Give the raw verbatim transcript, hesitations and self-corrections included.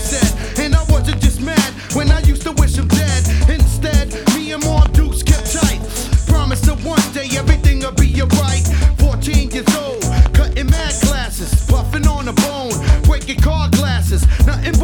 said. And I wasn't just mad when I used to wish him dead. Instead, me and Mom Dukes kept tight. Promise that one day everything'll be alright. fourteen years old, cutting mad classes, puffing on a bone, breaking car glasses. Nothing but